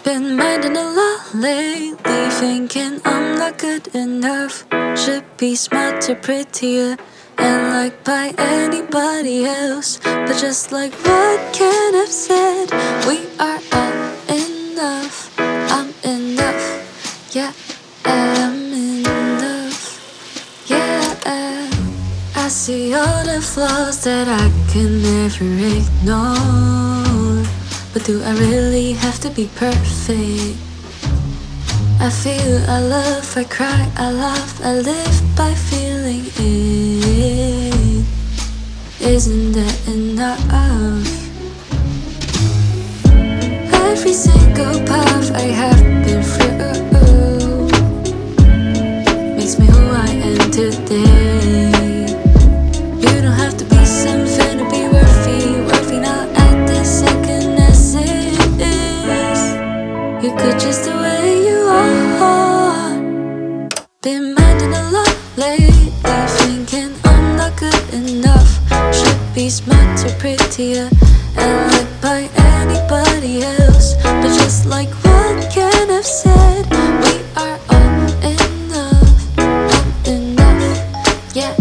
Been minding a lot lately, thinking I'm not good enough. Should be smarter, prettier, and liked by anybody else. But just like what Ken have said, we are all enough. I'm enough, yeah, I'm enough, yeah. I see all the flaws that I can never ignore. But do I really have to be perfect? I feel, I love, I cry, I laugh, I live by feeling it. Isn't that enough? Every single path I have been through makes me who I am today. You don't have to be something to be worthy not at this second as it is. You could just the way you are. Been minding a lot lately, thinking I'm not good enough. Should be smarter, prettier, and liked by anybody else. But just like what Ken have said, we are all enough. I'm enough, yeah.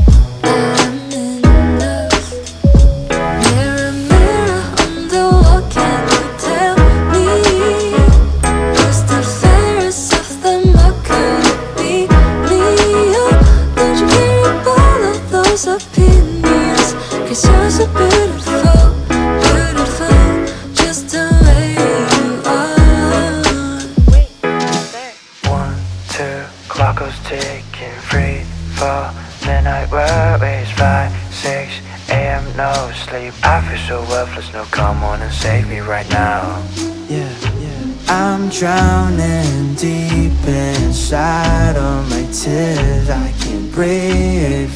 Opinions, 'cause you're so beautiful, beautiful, just the way you are. One, two, clock goes ticking, 3, 4, midnight worries, 5, 6 a.m. no sleep. I feel so worthless, no, come on and save me right now. Yeah, I'm drowning deep inside of my tears, I can't breathe.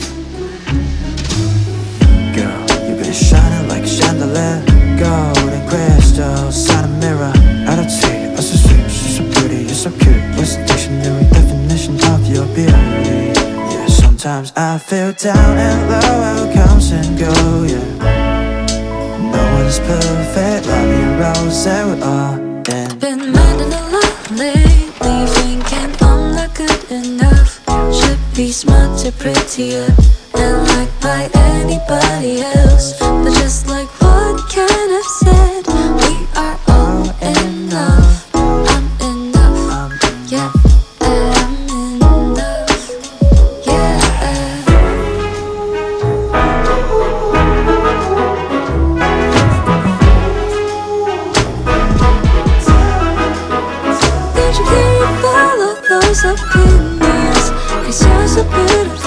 Shining like a chandelier, golden crystals on a mirror. Attitude, you're so sweet, you're so pretty, you're so cute. What's the dictionary definition of your beauty? Yeah, sometimes I feel down and low, how comes and go, yeah. No one's perfect, love you, rose, and we're all in. Been minding a lot lately, thinking I'm not good enough. Should be smarter, prettier, and liked by anybody else. But just like what Ken have said, we are all enough. I'm enough, yeah, I'm enough, yeah. Don't you keep all of those opinions, 'cause you're so beautiful.